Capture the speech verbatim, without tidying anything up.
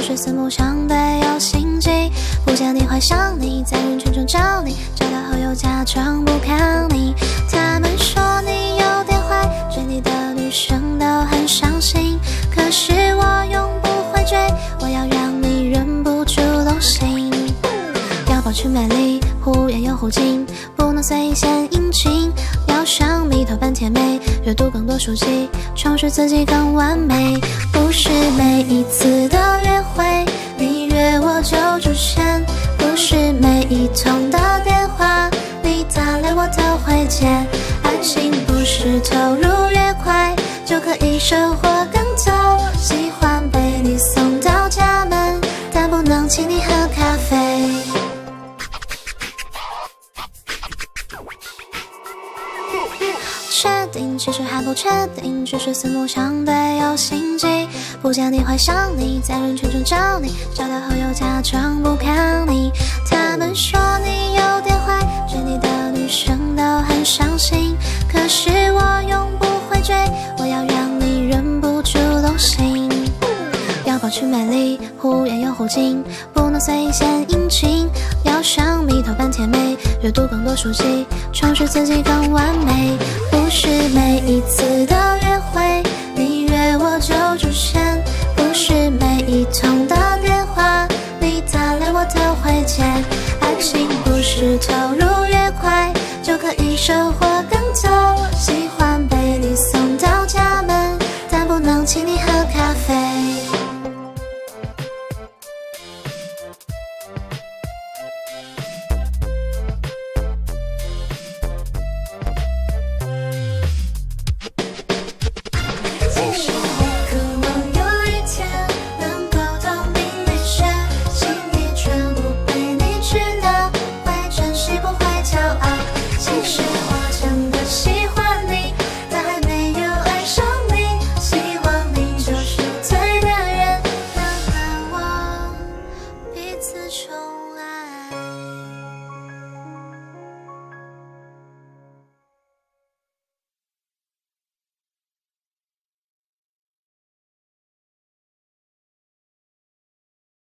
是四目相对有心机，不见你会想你，在人群中找你，找到后又假装不看你。他们说你有点坏，追你的女生都很伤心，可是我永不会追，我要让你忍不住动心。要保持美丽，忽远又忽近，不能随便殷勤，要像蜜头般甜美，阅读更多书籍，充实自己更完美。不是每一次的约会你约我就出现，不是每一通的电话你打来我都会接。爱情不是投入越快就可以收获更多，喜欢被你送到家门，但不能请你喝咖啡。确定其实还不确定，只是四目相对有心机，不见你会想你，在人群中找你，找到后又假装不看你。他们说你有点坏，追你的女生都很伤心，可是我永不会追，我要让你忍不住动心。要保持美丽，忽远又忽近，不能随便殷勤，要像蜜头般甜美，阅读更多书籍，充实自己更完美。不是每一次的